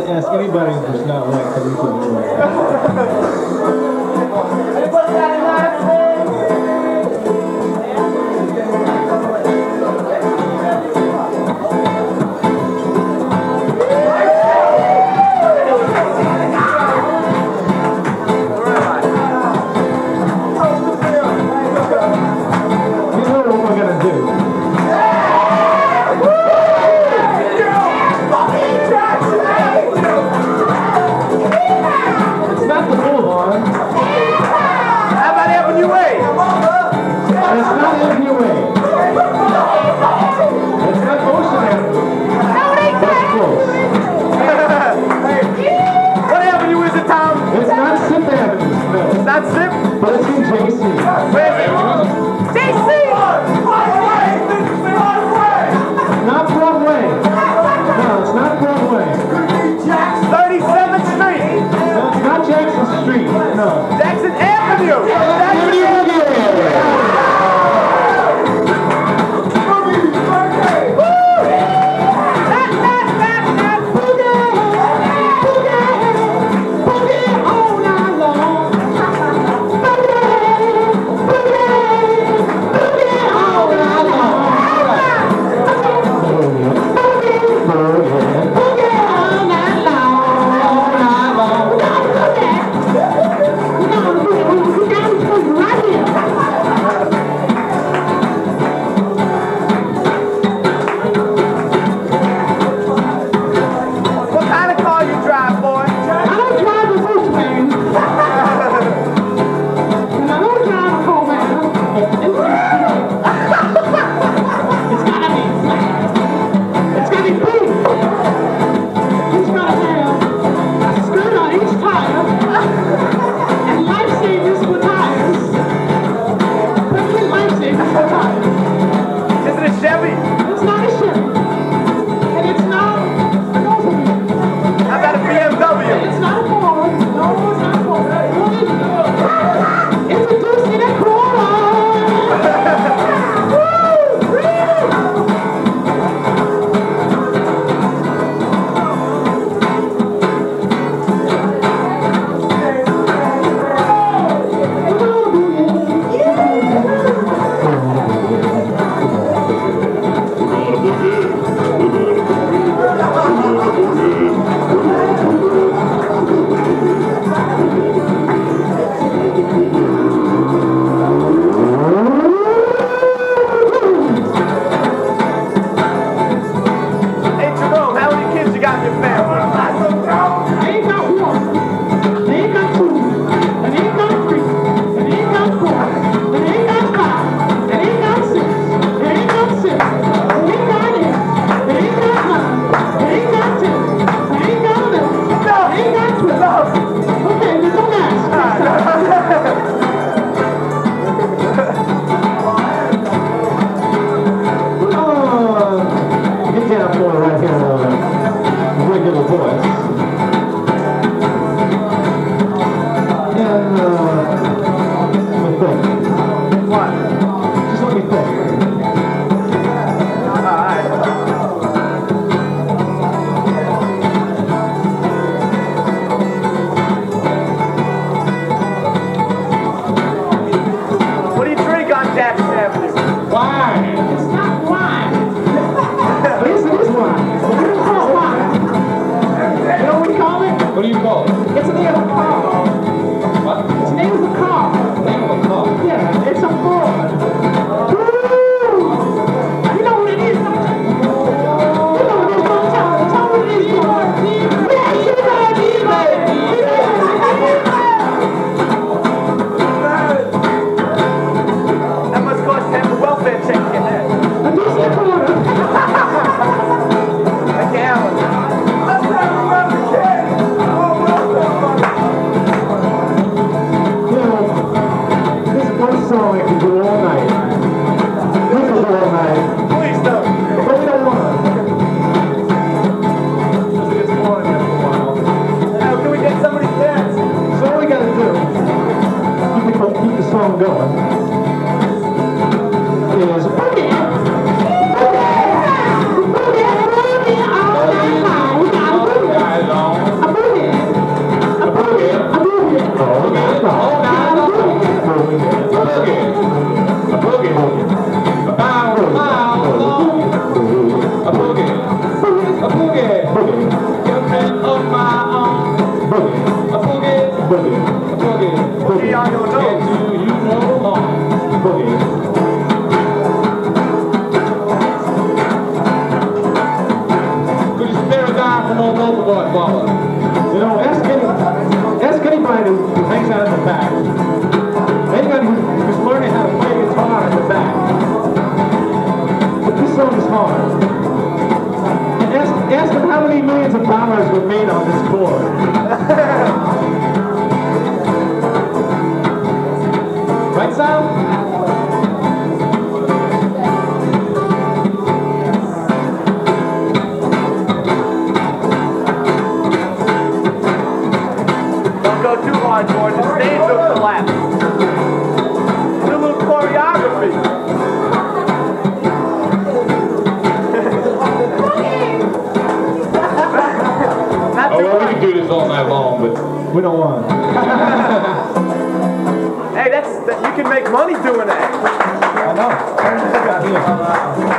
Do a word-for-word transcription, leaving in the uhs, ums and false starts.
ask anybody who's not white because we couldn't do it. Right here, uh, regular boogie. Could you spare a guy from old Overboard Bubba? You know, ask, any, ask anybody who hangs out in the back. Anybody who's learning how to play guitar in the back. But this song is hard. And ask, ask them how many millions of dollars were made on this board. Right, Sal? Don't go too hard, George. The stage will collapse. Do a little choreography. Not Oh, too well, we hard. can do this all night long, but we don't want. Hey, that's that, you can make money doing that. I know.